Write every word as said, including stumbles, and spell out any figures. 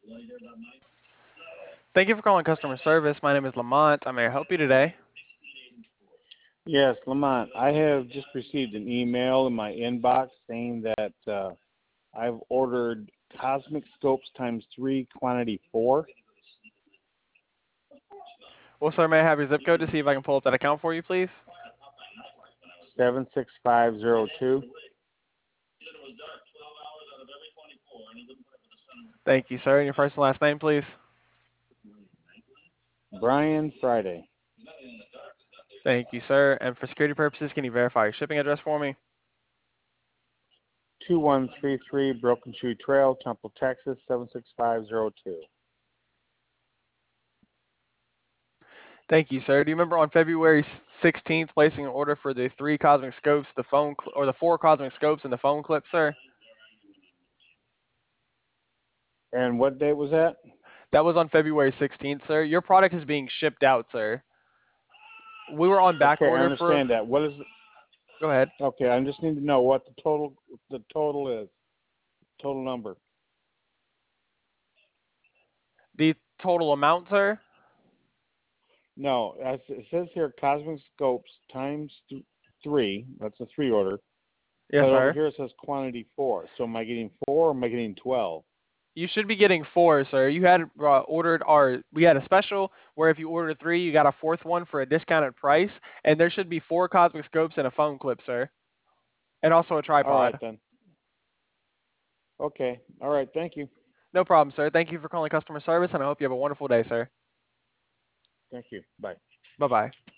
Thank you for calling customer service. My name is Lamont. I may help you today. Yes, Lamont, I have just received an email in my inbox saying that uh, I've ordered Cosmic Scopes times three, quantity four. Well, sir, may I have your zip code to see if I can pull up that account for you, please? seven six five zero two. Thank you, sir. And your first and last name, please? Brian Friday. Thank you, sir. And for security purposes, can you verify your shipping address for me? two one three three Broken Shoe Trail, Temple, Texas, seven six five zero two. Thank you, sir. Do you remember on February sixteenth placing an order for the three cosmic scopes, the phone, cl- or the four cosmic scopes and the phone clip, sir? And what date was that? That was on February sixteenth, sir. Your product is being shipped out, sir. We were on back Okay, I order for. understand that. What is? Go ahead. Okay, I just need to know what the total the total is. Total number. The total amount, sir? No, as it says here, Cosmic Scopes times th- three. That's a three order. Yes, But over sir. here it says quantity four. So am I getting four or am I getting twelve? You should be getting four, sir. You had uh, ordered our. We had a special where if you ordered three, you got a fourth one for a discounted price, and there should be four cosmic scopes and a phone clip, sir, and also a All right tripod. then. Okay. All right. Thank you. No problem, sir. Thank you for calling customer service, and I hope you have a wonderful day, sir. Thank you. Bye. Bye bye.